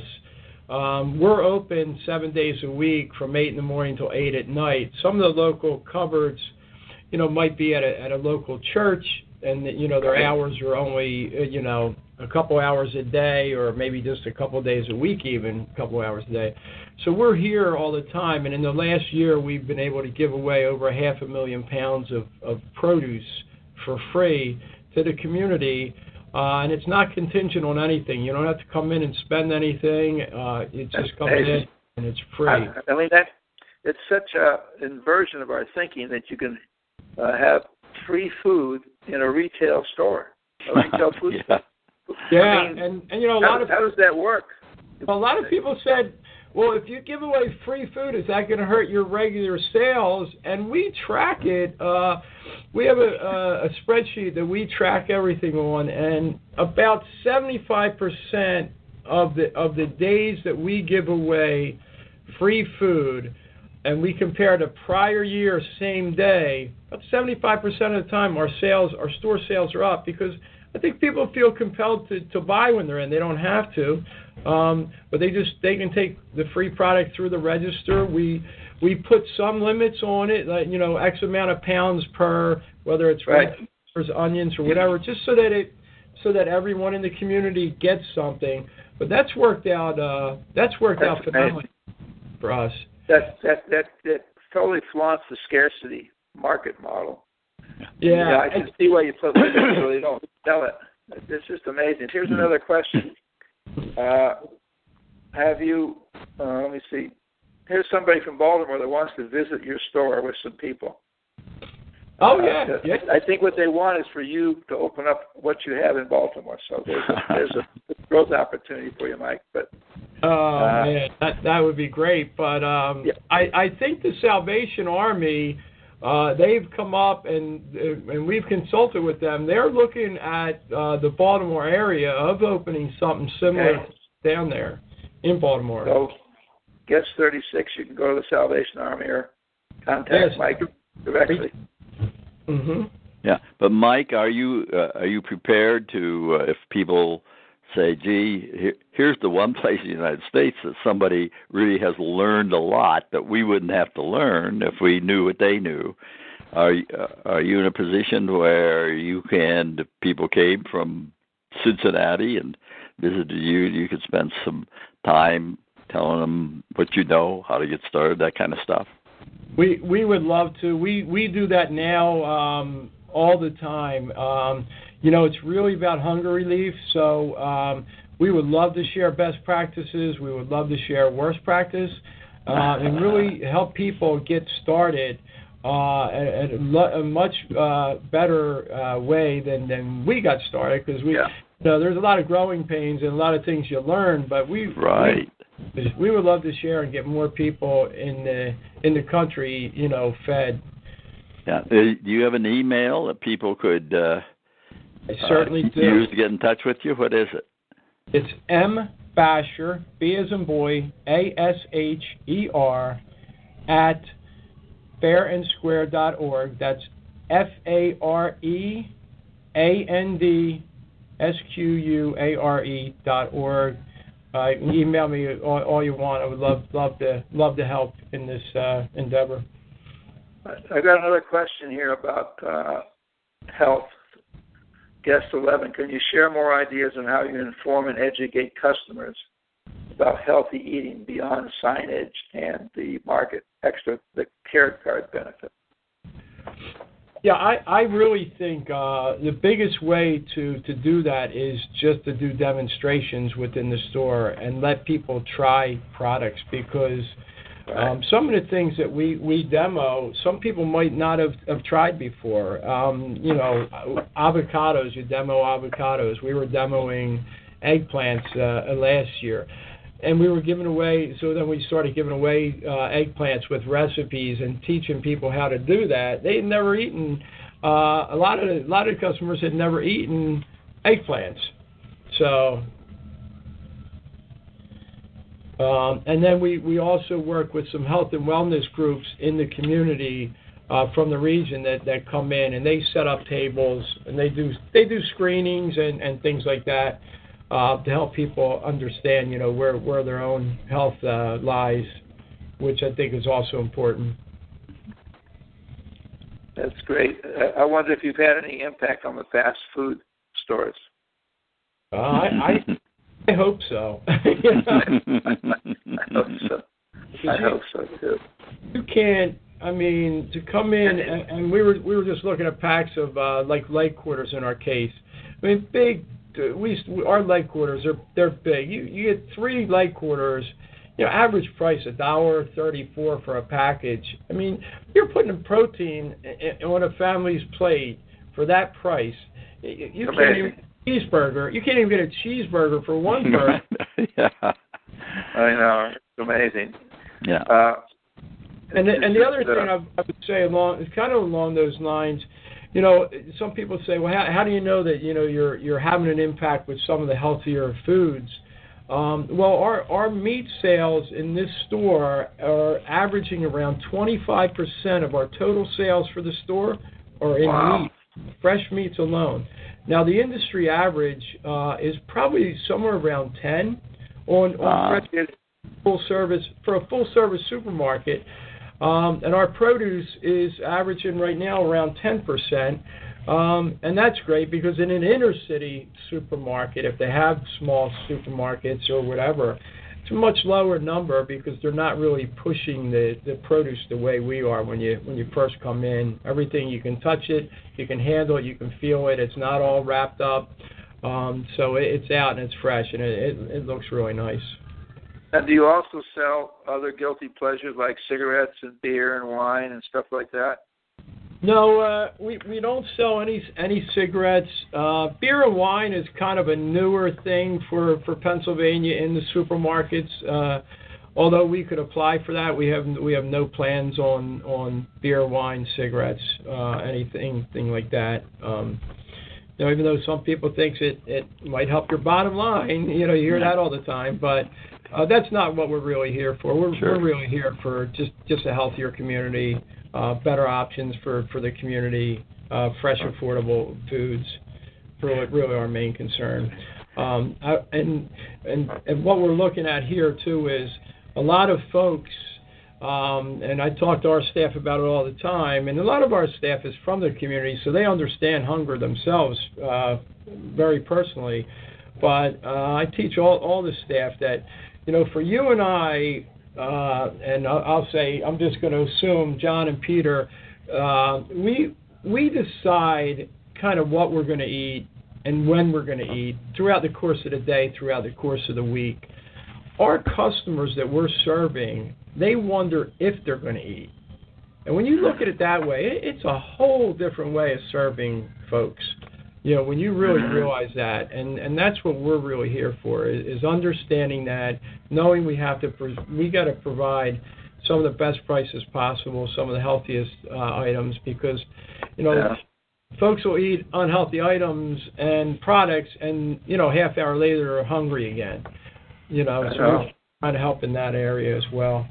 Speaker 2: um, we're open seven days a week from eight in the morning till eight at night. Some of the local cupboards, you know, might be at a, at a local church, and, you know, their hours are only, you know, a couple hours a day or maybe just a couple days a week even, a couple hours a day. So we're here all the time, and in the last year we've been able to give away over half a million pounds of, of produce for free to the community. Uh, and it's not contingent on anything. You don't have to come in and spend anything. Uh, it just comes in and it's free.
Speaker 1: I, I mean, that it's such a inversion of our thinking that you can uh, have free food in a retail store, a retail food
Speaker 3: yeah.
Speaker 1: store.
Speaker 2: Yeah,
Speaker 1: I mean,
Speaker 2: and, and you know, a
Speaker 1: how,
Speaker 2: lot of
Speaker 1: how does that work?
Speaker 2: a lot of people said, well, if you give away free food, is that going to hurt your regular sales? And we track it. Uh, we have a, a, a spreadsheet that we track everything on, and about seventy-five percent of the of the days that we give away free food, and we compare the prior year same day, about seventy-five percent of the time our sales, our store sales are up because I think people feel compelled to, to buy when they're in. They don't have to, um, but they just they can take the free product through the register. We we put some limits on it, like you know X amount of pounds per, whether it's
Speaker 1: right.
Speaker 2: red peppers, onions, or whatever, just so that it so that everyone in the community gets something. But that's worked out. Uh, that's worked
Speaker 1: that's
Speaker 2: out phenomenally for us.
Speaker 1: That that that that totally flaunts the scarcity market model.
Speaker 2: Yeah,
Speaker 1: yeah I can see why you put limits so they don't sell it. It's just amazing. Here's another question. Uh, have you? Uh, let me see. Here's somebody from Baltimore that wants to visit your store with some people.
Speaker 2: Oh yeah,
Speaker 1: uh,
Speaker 2: yeah.
Speaker 1: I think what they want is for you to open up what you have in Baltimore. So there's a, there's a growth opportunity for you, Mike. But
Speaker 2: oh
Speaker 1: uh,
Speaker 2: man, that that would be great. But um,
Speaker 1: yeah.
Speaker 2: I I think the Salvation Army, uh, they've come up and and we've consulted with them. They're looking at uh, the Baltimore area of opening something similar
Speaker 1: okay.
Speaker 2: down there in Baltimore.
Speaker 1: So, Guest thirty-six, you can go to the Salvation Army or contact
Speaker 2: yes.
Speaker 1: Mike directly.
Speaker 2: Mm-hmm.
Speaker 3: Yeah, but Mike, are you uh, are you prepared to uh, if people say, "Gee, here, here's the one place in the United States that somebody really has learned a lot that we wouldn't have to learn if we knew what they knew"? Are uh, are you in a position where you can? If people came from Cincinnati and visited you, you could spend some time telling them what you know, how to get started, that kind of stuff?
Speaker 2: We we would love to. We we do that now um, all the time. Um, you know, it's really about hunger relief. So um, we would love to share best practices. We would love to share worst practice, uh, and really help people get started uh, at, at a much uh, better uh, way than, than we got started. Because we,
Speaker 1: yeah.
Speaker 2: you know, there's a lot of growing pains and a lot of things you learn, but we
Speaker 3: right.
Speaker 2: We, We would love to share and get more people in the in the country, you know, fed.
Speaker 3: Yeah. Do you have an email that people could uh,
Speaker 2: I certainly
Speaker 3: uh,
Speaker 2: do.
Speaker 3: use to get in touch with you? What is it?
Speaker 2: It's M Basher, B as in boy, A S H E R, at fair and square dot org. That's F A R E A N D S Q U A R E dot org. Uh, email me all, all you want. I would love love to love to help in this uh, endeavor.
Speaker 1: I got another question here about uh, health. Guest eleven, can you share more ideas on how you inform and educate customers about healthy eating beyond signage and the market extra the care card benefit?
Speaker 2: Yeah, I, I really think uh, the biggest way to, to do that is just to do demonstrations within the store and let people try products because um, some of the things that we, we demo, some people might not have, have tried before. Um, you know, avocados, you demo avocados. We were demoing eggplants uh, last year. And we were giving away, so then we started giving away uh, eggplants with recipes and teaching people how to do that. They had never eaten, uh, a lot of a lot of customers had never eaten eggplants. So, um, and then we, we also work with some health and wellness groups in the community uh, from the region that, that come in and they set up tables and they do they do screenings and, and things like that. Uh, to help people understand, you know, where, where their own health uh, lies, which I think is also important.
Speaker 1: That's great. I wonder if you've had any impact on the fast food stores.
Speaker 2: Uh, I, I I hope so.
Speaker 1: I hope so. I hope so too.
Speaker 2: You can't. I mean, to come in and, and we were we were just looking at packs of uh, like leg quarters in our case. I mean, big. We our leg quarters are they're big. You you get three leg quarters, you know, average price a dollar thirty four for a package. I mean, you're putting protein on a family's plate for that price. You, you can't even cheeseburger. You can't even get a cheeseburger for one burger.
Speaker 3: Yeah,
Speaker 1: I know, it's amazing.
Speaker 3: Yeah.
Speaker 1: Uh,
Speaker 2: and the, and the other
Speaker 1: uh,
Speaker 2: thing I, I would say along kind of along those lines. You know, some people say, well, how, how do you know that, you know, you're you're having an impact with some of the healthier foods? Um, well, our, our meat sales in this store are averaging around twenty-five percent of our total sales for the store are in
Speaker 1: wow.
Speaker 2: meat, fresh meats alone. Now, the industry average uh, is probably somewhere around ten on, on
Speaker 3: uh,
Speaker 2: fresh full service for a full service supermarket, um, and our produce is averaging right now around ten percent. Um, and that's great because in an inner city supermarket, if they have small supermarkets or whatever, it's a much lower number because they're not really pushing the, the produce the way we are when you when you first come in. Everything, you can touch it, you can handle it, you can feel it. It's not all wrapped up. Um, so it, it's out and it's fresh, and it, it, it looks really nice.
Speaker 1: And do you also sell other guilty pleasures like cigarettes and beer and wine and stuff like that?
Speaker 2: No, uh, we we don't sell any any cigarettes. Uh, beer and wine is kind of a newer thing for, for Pennsylvania in the supermarkets. Uh, although we could apply for that, we have we have no plans on, on beer, wine, cigarettes, uh, anything thing like that. Um, you know, even though some people think it it might help your bottom line, you know, you hear that all the time, but uh, that's not what we're really here for. We're
Speaker 3: sure.
Speaker 2: we're really here for just, just a healthier community. Uh, better options for, for the community, uh, fresh, affordable foods, really, really our main concern. Um, I, and, and and what we're looking at here, too, is a lot of folks, um, and I talk to our staff about it all the time, and a lot of our staff is from the community, so they understand hunger themselves uh, very personally. But uh, I teach all, all the staff that, you know, for you and I, Uh, and I'll, I'll say, I'm just going to assume John and Peter, uh, we we decide kind of what we're going to eat and when we're going to eat throughout the course of the day, throughout the course of the week. Our customers that we're serving, they wonder if they're going to eat. And when you look at it that way, it, it's a whole different way of serving folks. You know, when you really realize that, and, and that's what we're really here for, is, is understanding that, knowing we have to, we got to provide some of the best prices possible, some of the healthiest uh, items, because, you know, yeah. folks will eat unhealthy items and products, and, you know, half hour later they're hungry again. You know, so we're trying to help in that area as well.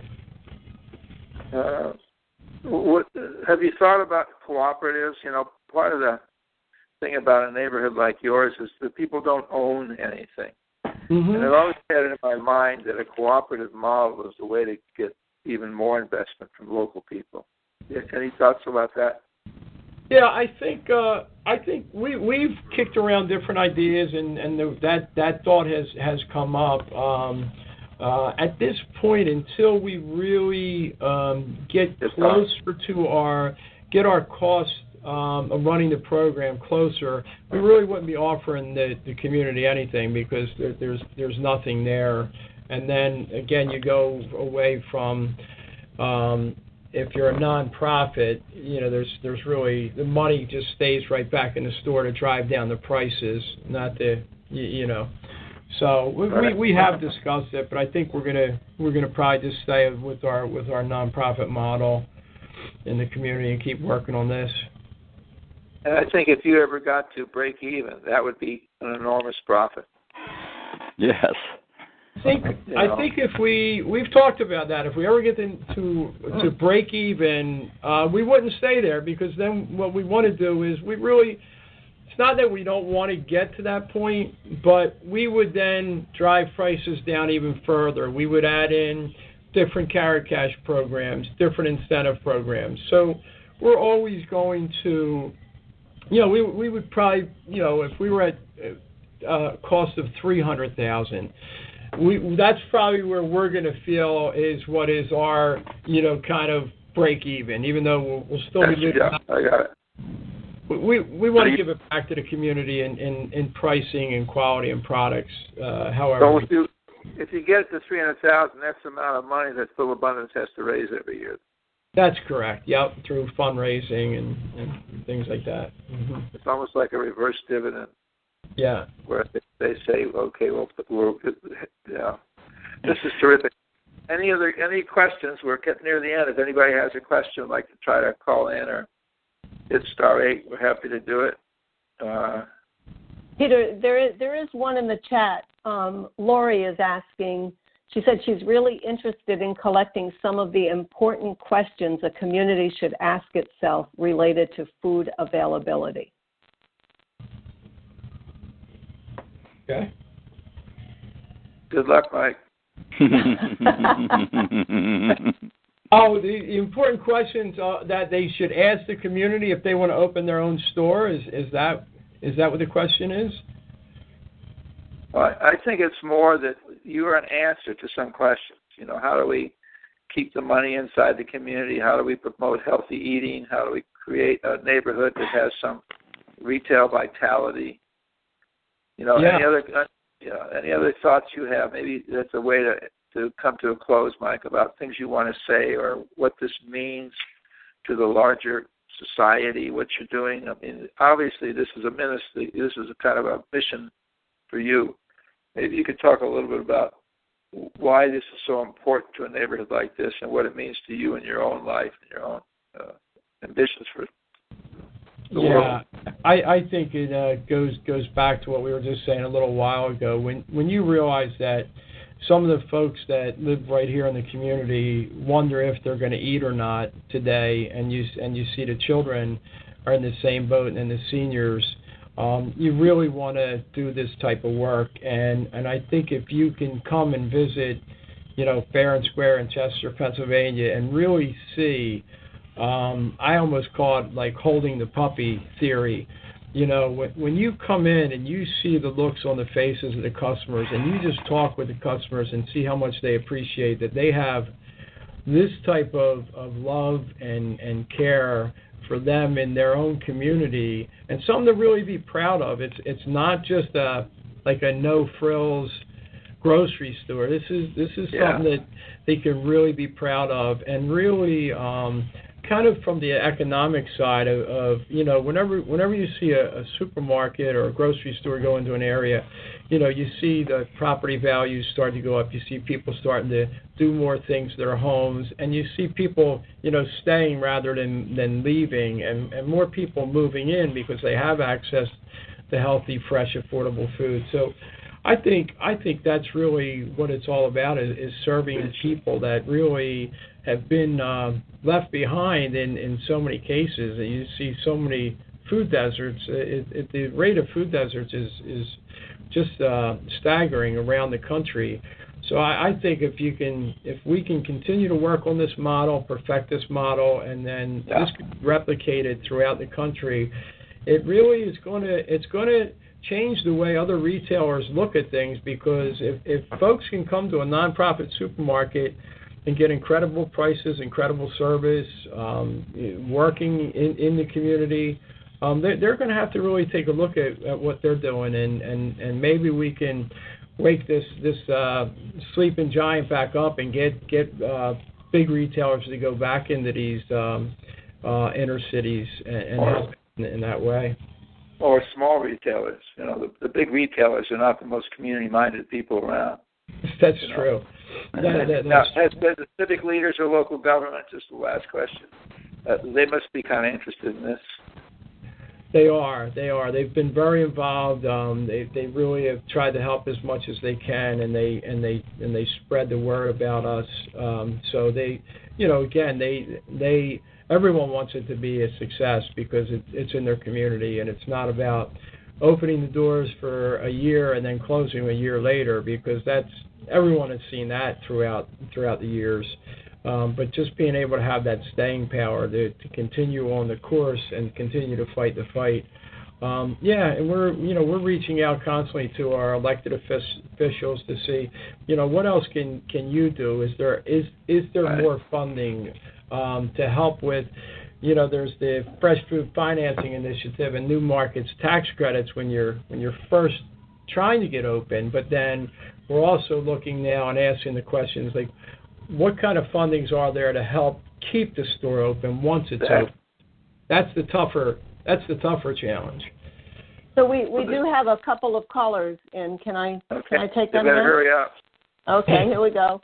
Speaker 1: Uh, what have you thought about cooperatives? You know, part of the thing about a neighborhood like yours is that people don't own anything. Mm-hmm. And I've always had it in my mind that a cooperative model is the way to get even more investment from local people. Yeah, any thoughts about that?
Speaker 2: Yeah, I think uh, I think we we've kicked around different ideas, and and the, that that thought has has come up. Um, uh, at this point, until we really um, get it's closer not. to our get our costs Um, of running the program closer, we really wouldn't be offering the, the community anything because there, there's there's nothing there. And then again, you go away from um, if you're a nonprofit, you know, there's there's really the money just stays right back in the store to drive down the prices, not the you, you know. So we, we we have discussed it, but I think we're gonna we're gonna probably just stay with our with our nonprofit model in the community and keep working on this.
Speaker 1: And I think if you ever got to break even, that would be an enormous profit.
Speaker 3: Yes.
Speaker 2: I think you know. I think if we we've talked about that. If we ever get into to break even, uh, we wouldn't stay there because then what we want to do is we really. It's not that we don't want to get to that point, but we would then drive prices down even further. We would add in different carrot cash programs, different incentive programs. So we're always going to. You know, we we would probably, you know, if we were at a uh, cost of three hundred thousand, we that's probably where we're going to feel is what is our, you know, kind of break even. Even though we'll, we'll still be losing.
Speaker 1: Yeah, I got it.
Speaker 2: We we want to give it back to the community in, in, in pricing and quality and products. Uh, however,
Speaker 1: so if you if you get it to three hundred thousand, that's the amount of money that Phil Abundance has to raise every year.
Speaker 2: That's correct. Yep, through fundraising and, and things like that. Mm-hmm.
Speaker 1: It's almost like a reverse dividend.
Speaker 2: Yeah.
Speaker 1: Where they say, okay, well, we're, yeah, this is terrific. Any other any questions? We're getting near the end. If anybody has a question, I'd like to try to call in or hit star eight. We're happy to do it. Uh,
Speaker 4: Peter, there is, there is one in the chat. Um, Lori is asking, she said she's really interested in collecting some of the important questions a community should ask itself related to food availability.
Speaker 2: Okay.
Speaker 1: Good luck, Mike.
Speaker 2: Oh, the, the important questions uh, that they should ask the community if they want to open their own store, is, is that is that what the question is?
Speaker 1: Well, I think it's more that you are an answer to some questions. You know, how do we keep the money inside the community? How do we promote healthy eating? How do we create a neighborhood that has some retail vitality? You know,
Speaker 2: yeah.
Speaker 1: any other uh, you know, any other thoughts you have? Maybe that's a way to to come to a close, Mike, about things you want to say or what this means to the larger society, what you're doing. I mean, obviously this is a ministry. This is a kind of a mission for you. Maybe you could talk a little bit about why this is so important to a neighborhood like this and what it means to you in your own life and your own uh, ambitions for the
Speaker 2: yeah,
Speaker 1: world.
Speaker 2: I, I think it uh, goes goes back to what we were just saying a little while ago. When when you realize that some of the folks that live right here in the community wonder if they're going to eat or not today, and you and you see the children are in the same boat and the seniors, um, you really want to do this type of work. And, and I think if you can come and visit, you know, Fair and Square in Chester, Pennsylvania, and really see, um, I almost call it like holding the puppy theory. You know, when, when you come in and you see the looks on the faces of the customers and you just talk with the customers and see how much they appreciate that they have this type of, of love and, and care for them in their own community, and something to really be proud of. It's it's not just a like a no frills grocery store. This is this is
Speaker 1: yeah.
Speaker 2: something that they can really be proud of, and really um, kind of from the economic side of, of you know, whenever whenever you see a, a supermarket or a grocery store go into an area, you know, you see the property values starting to go up. You see people starting to do more things to their homes, and you see people, you know, staying rather than, than leaving, and, and more people moving in because they have access to healthy, fresh, affordable food. So I think I think that's really what it's all about, is, is serving people that really have been uh, left behind in, in so many cases. You see so many food deserts. It, it, the rate of food deserts is, is just uh, staggering around the country. So I, I think if you can, if we can continue to work on this model, perfect this model, and then
Speaker 1: yeah.
Speaker 2: just replicate it throughout the country, it really is going to, it's going to change the way other retailers look at things, because if, if folks can come to a nonprofit supermarket and get incredible prices, incredible service, um, working in, in the community, um, they're, they're going to have to really take a look at, at what they're doing, and, and, and maybe we can wake this this uh, sleeping giant back up and get get uh, big retailers to go back into these um, uh, inner cities and, and help in, in that way.
Speaker 1: Or small retailers. You know, the, the big retailers are not the most community-minded people around.
Speaker 2: That's
Speaker 1: you know?
Speaker 2: true. That, that,
Speaker 1: now,
Speaker 2: that's...
Speaker 1: has, has the civic leaders or local government, just the last question, uh, they must be kind of interested in this.
Speaker 2: They are. They are. They've been very involved. Um, they they really have tried to help as much as they can, and they and they and they spread the word about us. Um, so they, you know, again, they they everyone wants it to be a success because it, it's in their community, and it's not about opening the doors for a year and then closing a year later, because that's everyone has seen that throughout throughout the years. Um, but just being able to have that staying power to, to continue on the course and continue to fight the fight. Um, yeah, and we're you know we're reaching out constantly to our elected officials to see, you know, what else can, can you do? Is there is is there
Speaker 1: right.
Speaker 2: more funding um, to help with? You know, there's the Fresh Food Financing Initiative and New Markets tax credits when you're when you're first trying to get open. But then we're also looking now and asking the questions like, what kind of fundings are there to help keep the store open once it's
Speaker 1: that,
Speaker 2: open? That's the tougher. That's the tougher challenge.
Speaker 4: So we, we do have a couple of callers in. Can I
Speaker 1: okay.
Speaker 4: can I take
Speaker 1: you
Speaker 4: them
Speaker 1: better
Speaker 4: now?
Speaker 1: hurry up.
Speaker 4: Okay, here we go.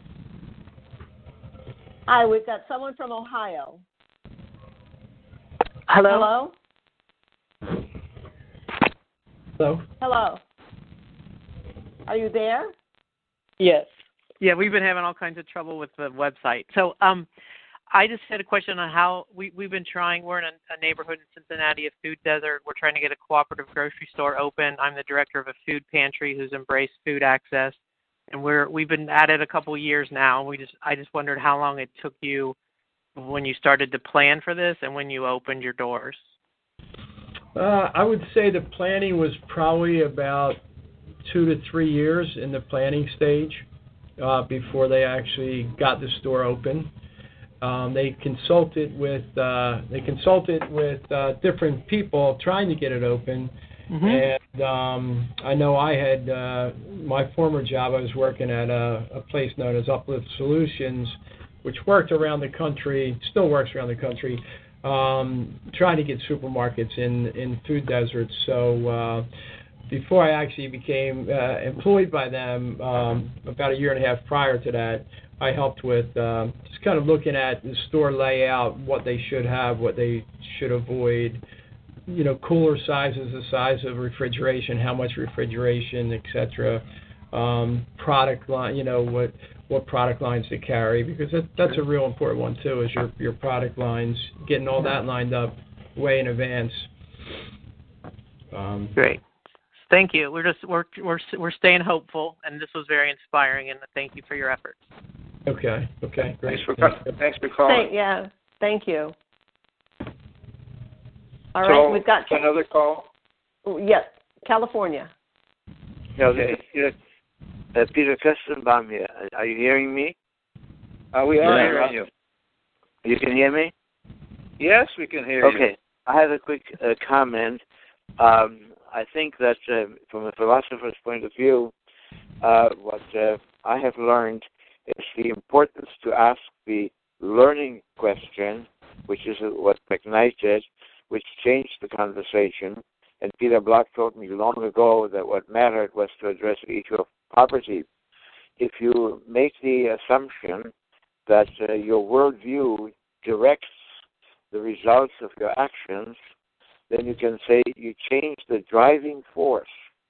Speaker 4: Hi, we've got someone from Ohio.
Speaker 5: Hello.
Speaker 4: Hello.
Speaker 2: Hello?
Speaker 4: Hello. Are you there?
Speaker 5: Yes. Yeah, we've been having all kinds of trouble with the website. So um, I just had a question on how we, we've been trying. We're in a, a neighborhood in Cincinnati, a food desert. We're trying to get a cooperative grocery store open. I'm the director of a food pantry who's embraced food access. And we're, we've been at it a couple of years now. We just I just wondered how long it took you when you started to plan for this and when you opened your doors.
Speaker 2: Uh, I would say the planning was probably about two to three years in the planning stage uh, before they actually got the store open. Um, they consulted with uh, they consulted with uh, different people trying to get it open, mm-hmm. and um, I know I had uh, my former job. I was working at a, a place known as Uplift Solutions, which worked around the country, still works around the country, um, trying to get supermarkets in in food deserts. So. Uh, Before I actually became uh, employed by them, um, about a year and a half prior to that, I helped with um, just kind of looking at the store layout, what they should have, what they should avoid, you know, cooler sizes, the size of refrigeration, how much refrigeration, et cetera, um, product line, you know, what what product lines to carry, because that, that's a real important one too, is your your product lines, getting all that lined up way in advance. Um,
Speaker 5: Great. Thank you. We're just we're we're we're staying hopeful, and this was very inspiring. And thank you for your efforts.
Speaker 2: Okay. Okay. Great.
Speaker 1: Thanks for
Speaker 2: Thanks,
Speaker 1: thanks for calling.
Speaker 4: Thank, yeah. Thank you. All
Speaker 1: so,
Speaker 4: right. We've got
Speaker 1: another call.
Speaker 4: Yes, California.
Speaker 6: Okay. Uh, Peter Kestenbaum here. Are you hearing me?
Speaker 1: Uh, we are
Speaker 3: yeah.
Speaker 1: hearing you.
Speaker 6: You can hear me?
Speaker 1: Yes, we can hear
Speaker 6: okay.
Speaker 1: you.
Speaker 6: Okay. I have a quick uh, comment. Um, I think that uh, from a philosopher's point of view, uh, what uh, I have learned is the importance to ask the learning question, which is what McKnight did, which changed the conversation. And Peter Block told me long ago that what mattered was to address the issue of poverty. If you make the assumption that uh, your worldview directs the results of your actions, then you can say you change the driving force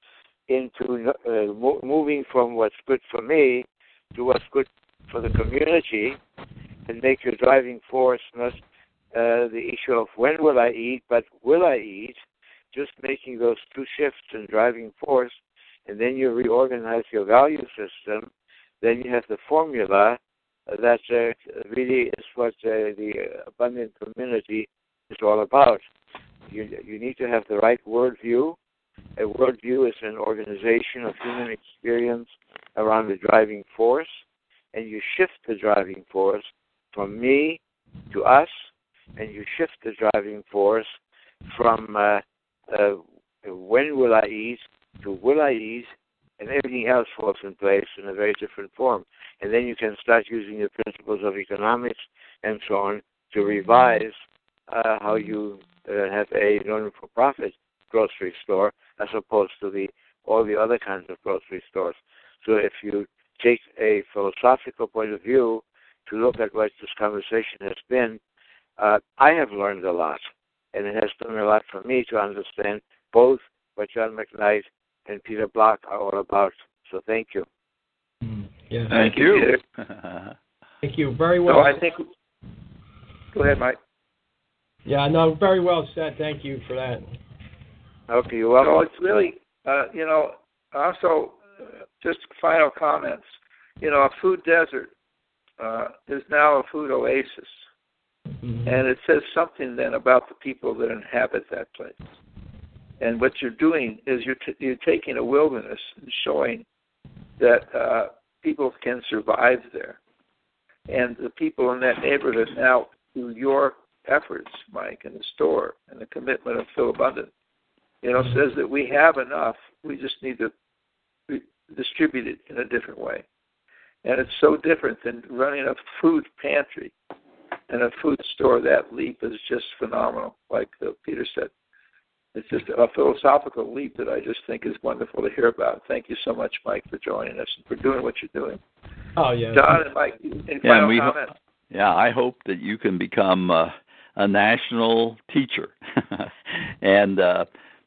Speaker 6: into uh, mo- moving from what's good for me to what's good for the community, and make your driving force not uh, the issue of when will I eat, but will I eat, just making those two shifts in driving force, and then you reorganize your value system, then you have the formula that uh, really is what uh, the abundant community is all about. You, you need to have the right worldview. A worldview is an organization of human experience around the driving force, and you shift the driving force from me to us, and you shift the driving force from uh, uh, when will I eat to will I eat, and everything else falls in place in a very different form. And then you can start using the principles of economics and so on to revise uh, how you uh, have a non-for-profit grocery store as opposed to the all the other kinds of grocery stores. So if you take a philosophical point of view to look at what this conversation has been, uh, I have learned a lot, and it has done a lot for me to understand both what John McKnight and Peter Block are all about. So thank you.
Speaker 2: Mm, yeah.
Speaker 3: Thank,
Speaker 1: Thank
Speaker 3: you.
Speaker 1: you.
Speaker 2: Thank you. Very well.
Speaker 1: So I think. Go ahead, Mike.
Speaker 2: Yeah, no, very well said. Thank you for that.
Speaker 6: Okay, you're welcome.
Speaker 1: So it's really, uh, you know, also uh, just final comments. You know, a food desert uh, is now a food oasis. Mm-hmm. And it says something then about the people that inhabit that place. And what you're doing is you're, t- you're taking a wilderness and showing that uh, people can survive there. And the people in that neighborhood now, through your efforts, Mike, and the store, and the commitment of Phil Abundant, you know, says that we have enough. We just need to re- distribute it in a different way. And it's so different than running a food pantry and a food store. That leap is just phenomenal, like uh, Peter said. It's just a philosophical leap that I just think is wonderful to hear about. Thank you so much, Mike, for joining us and for doing what you're doing.
Speaker 2: Oh, yeah.
Speaker 1: John and Mike, any
Speaker 3: yeah,
Speaker 1: final
Speaker 3: we
Speaker 1: comments?
Speaker 3: Ho- yeah, I hope that you can become uh, a national teacher. and uh,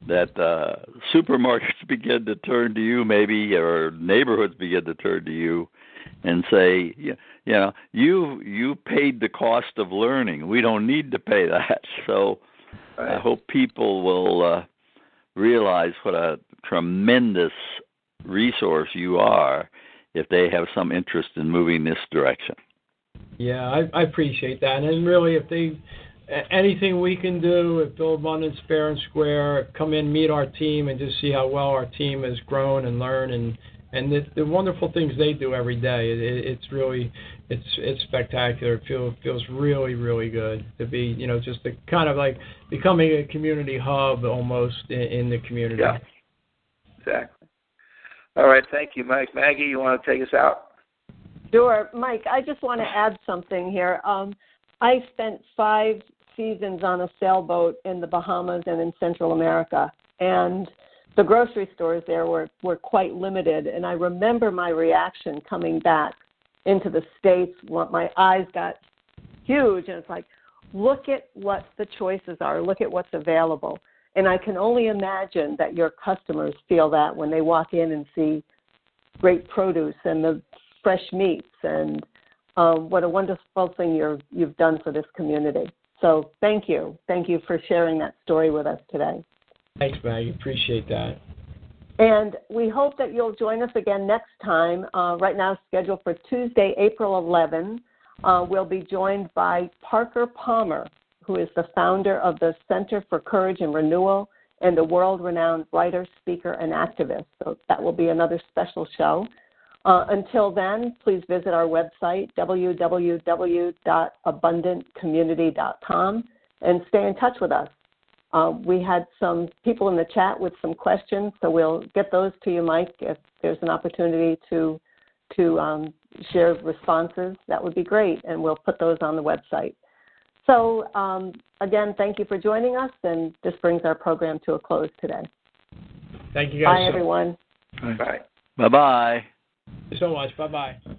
Speaker 3: that uh, supermarkets begin to turn to you, maybe, or neighborhoods begin to turn to you, and say, you know, you you paid the cost of learning. We don't need to pay that. So right. I hope people will uh, realize what a tremendous resource you are if they have some interest in moving this direction.
Speaker 2: Yeah, I, I appreciate that. And really, if they anything we can do at Bill Abundance Fair and Square, come in, meet our team, and just see how well our team has grown and learned, and and the, the wonderful things they do every day. It, it, it's really, it's it's spectacular. It feels feels really really good to be, you know, just a, kind of like becoming a community hub almost in, in the community.
Speaker 1: Yeah, exactly. All right, thank you, Mike. Maggie, you want to take us out?
Speaker 4: Sure, Mike. I just want to add something here. Um, I spent five seasons on a sailboat in the Bahamas and in Central America, and the grocery stores there were, were quite limited. And I remember my reaction coming back into the States. My eyes got huge, and it's like, look at what the choices are. Look at what's available. And I can only imagine that your customers feel that when they walk in and see great produce and the fresh meats, and um, what a wonderful thing you're, you've done for this community. So thank you. Thank you for sharing that story with us today.
Speaker 2: Thanks, Maggie. Appreciate that.
Speaker 4: And we hope that you'll join us again next time. Uh, right now, scheduled for Tuesday, April eleventh. Uh, we'll be joined by Parker Palmer, who is the founder of the Center for Courage and Renewal and a world-renowned writer, speaker, and activist. So that will be another special show. Uh, until then, please visit our website, w w w dot abundant community dot com, and stay in touch with us. Uh, we had some people in the chat with some questions, so we'll get those to you, Mike. If there's an opportunity to to um, share responses, that would be great, and we'll put those on the website. So, um, again, thank you for joining us, and this brings our program to a close today.
Speaker 2: Thank you, guys.
Speaker 4: Bye, everyone.
Speaker 1: Bye.
Speaker 3: Bye-bye.
Speaker 2: Thank you so much. Bye-bye.